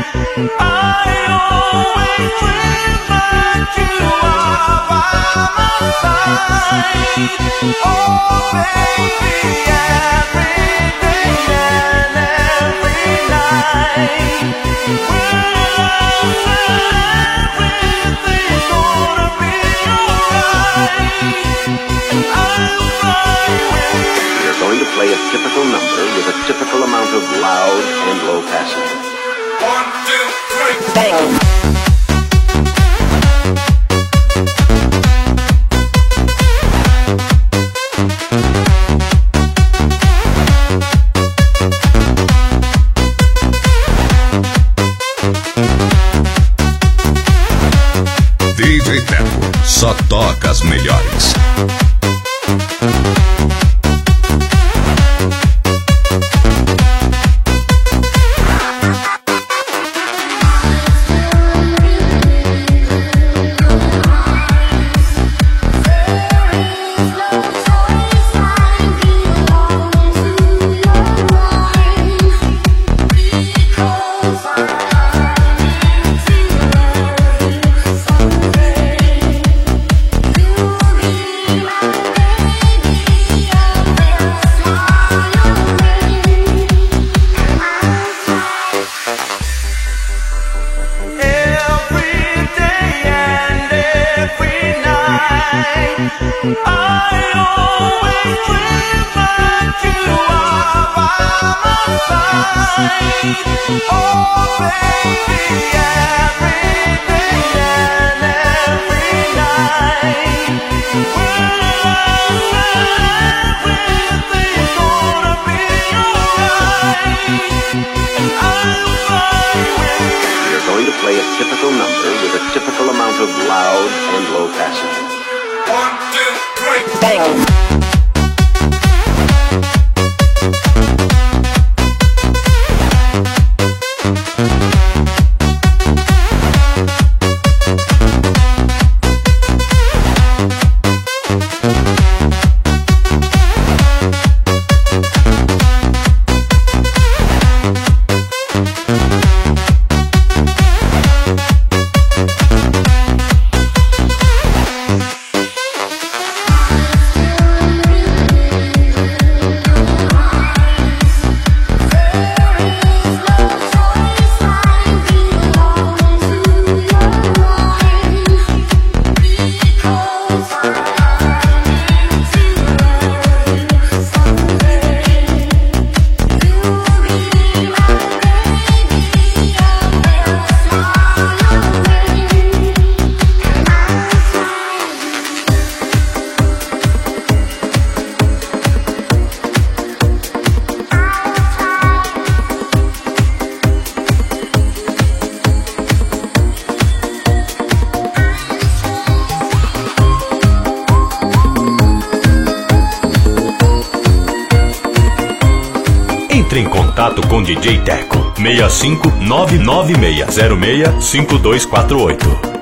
Going to play a typical number with a typical amount of loud and low passing. 1, 2, 3, bang! DJ Teco só toca as melhores. Going to play a typical number with a typical amount of loud and low passing. 1, 2, 3, bang! Entre em contato com DJ Teco 65 99606 5248.